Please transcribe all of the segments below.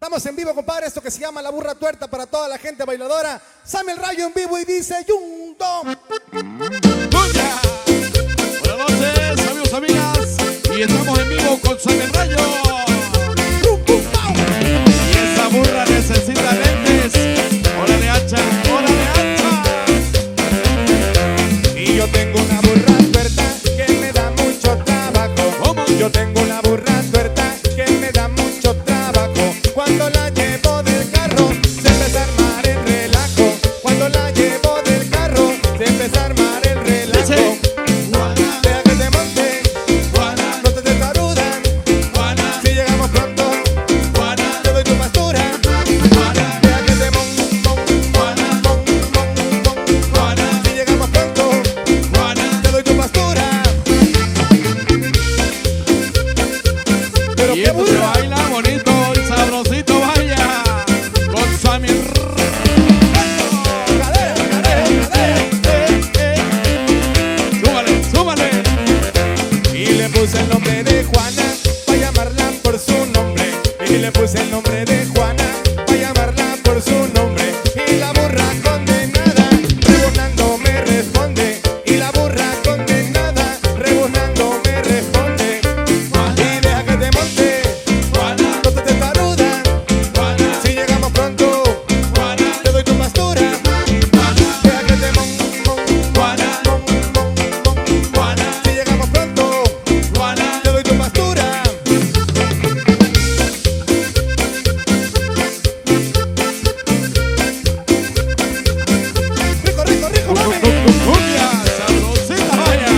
Estamos en vivo, compadre, esto que se llama La Burra Tuerta para toda la gente bailadora. Sammy el Rayo en vivo y dice ¡Yundo! ¡Buenas noches, amigos, amigas! Y estamos en vivo con Sammy el Rayo. Y esa burra necesita lentes. ¡Órale, hacha! ¡Órale, hacha! Y yo tengo una burra tuerta que me da mucho trabajo. ¿Cómo? Yo tengo una burra tuerta que me da mucho trabajo. Cuando la llevo del carro se empieza a armar el relajo. Cuando la llevo del carro se empieza a armar el relajo. Dice, Deja que te monte, Juana, no te destarudan. Juana, Si llegamos pronto, Juana, te doy tu pastura. Juana, Deja que te Juana, Juana. Si llegamos pronto, Juana. te doy tu pastura. Pero Y qué esto se burra. baila bonito y sabrosito, vaya. Con Sammy el Rayo. Cadera, cadera, cadera. Súbale, súbale. Y le puse el nombre de Juana para llamarla por su nombre. Y le puse el nombre de Juana para llamarla por su nombre. Y la burra condenada rebuznando me responde. Y la burra condenada rebuznando me responde. Y deja que te monte, Juana, no te testarudan. Juana, Si llegamos pronto, Juana, te doy tu pastura. Juana, Deja que te Juana, Juana, Si llegamos pronto, Juana. te doy tu pastura. Rico, rico, rico, mami. Cumbia, sabrosita, vaya.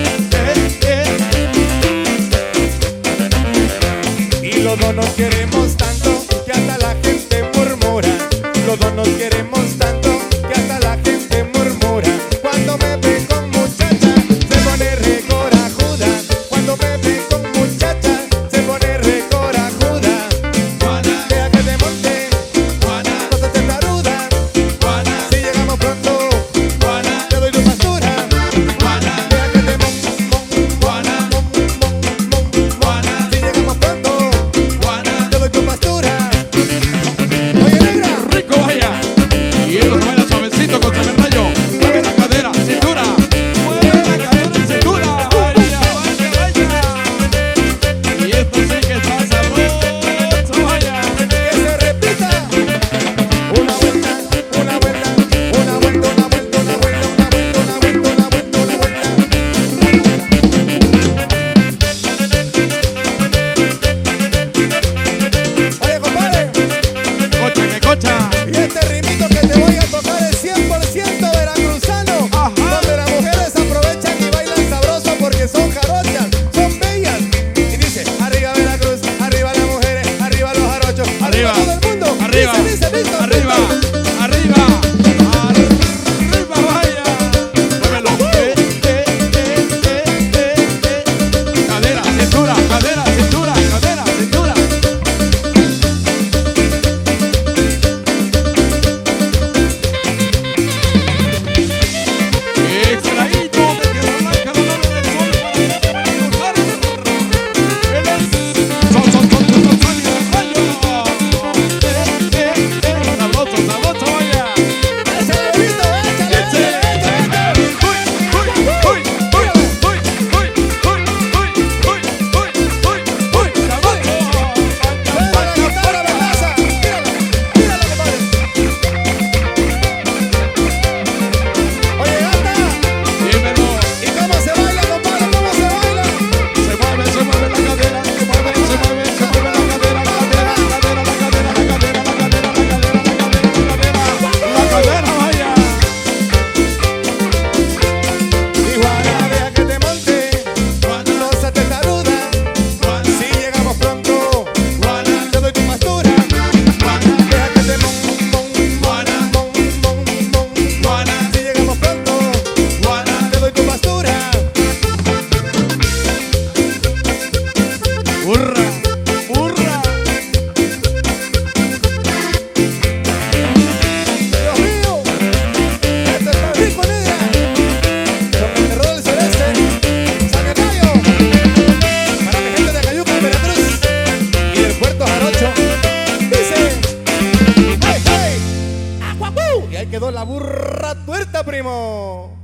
Y los dos nos queremos tanto que hasta la gente murmura. Los dos nos queremos tanto que hasta la gente murmura. Cuando me ve con muchacha se pone recorajuda. Cuando me ve con muchacha se pone recorajuda. Juana, Deja que te monte, Juana, no te testarudan. Juana, Si llegamos pronto, Juana, te doy tu pastura. Juana, Deja que te Juana, Juana, Si llegamos pronto, Juana. te doy tu pastura. Oye, negra. Rico, vaya. Y esto se baila suavecito con Sammy el Rayo. Mueve la cadera, cintura. Mueve la cadera, cintura. Vaya, vaya, vaya. Y esto sí que está sabroso, vaya. Que se repita. Una vuelta, una vuelta, una vuelta, una vuelta, una vuelta, una vuelta, una vuelta, una vuelta, una vuelta. Oye, compadre, Cocha, que cocha. y este ritmito que te voy a tocar es 100% veracruzano. Ajá. Donde las mujeres aprovechan y bailan sabroso porque son jarochas, son bellas. Y dice, arriba Veracruz, arriba las mujeres, arriba los jarochos, arriba Arriba, todo el mundo. arriba, Dice, Víctor, arriba, Víctor. arriba, arriba, vaya. Muévelo. Cadera, cintura, cadera, cintura, cadera, cintura. Extraído de Tierra Blanca, la mano del sol para gozar. Él es Sammy el Rayo. ahí quedó la burra tuerta, primo.